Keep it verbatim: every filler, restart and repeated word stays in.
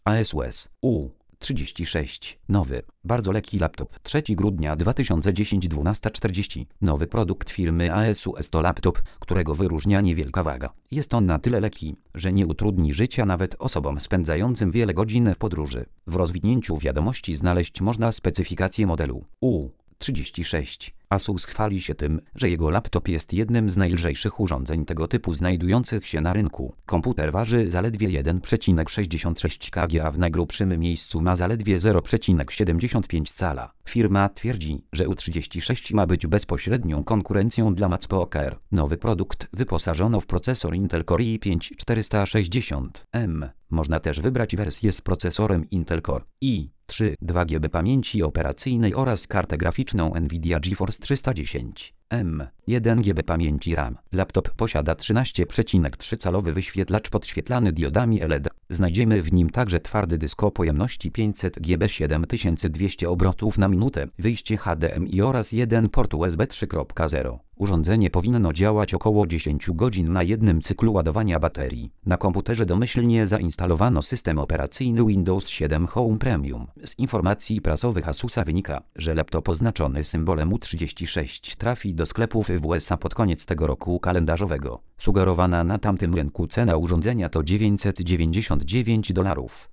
Asus U trzydzieści sześć. Nowy, bardzo lekki laptop. trzeciego grudnia dwa tysiące dziesiątego, dwunasta czterdzieści. Nowy produkt firmy Asus to laptop, którego wyróżnia niewielka waga. Jest on na tyle lekki, że nie utrudni życia nawet osobom spędzającym wiele godzin w podróży. W rozwinięciu wiadomości znaleźć można specyfikację modelu U trzydzieści sześć. Asus chwali się tym, że jego laptop jest jednym z najlżejszych urządzeń tego typu znajdujących się na rynku. Komputer waży zaledwie jeden przecinek sześćdziesiąt sześć kilogramów, a w najgrubszym miejscu ma zaledwie zero przecinek siedemdziesiąt pięć cala. Firma twierdzi, że U trzydzieści sześć ma być bezpośrednią konkurencją dla MacBook Air. Nowy produkt wyposażono w procesor Intel Core i pięć czterysta sześćdziesiąt M. Można też wybrać wersję z procesorem Intel Core i trzy, dwa giga pamięci operacyjnej oraz kartę graficzną Nvidia GeForce trzysta dziesięć M, jeden giga pamięci RAM. Laptop posiada trzynaście przecinek trzy calowy wyświetlacz podświetlany diodami L E D. Znajdziemy w nim także twardy dysk o pojemności pięćset gigabajtów, siedem tysięcy dwieście obrotów na minutę, wyjście H D M I oraz jeden port U S B trzy kropka zero. Urządzenie powinno działać około dziesięć godzin na jednym cyklu ładowania baterii. Na komputerze domyślnie zainstalowano system operacyjny Windows siedem Home Premium. Z informacji prasowych Asusa wynika, że laptop oznaczony symbolem U trzydzieści sześć trafi do sklepów w U S A pod koniec tego roku kalendarzowego. Sugerowana na tamtym rynku cena urządzenia to dziewięćset dziewięćdziesiąt dziewięć dolarów.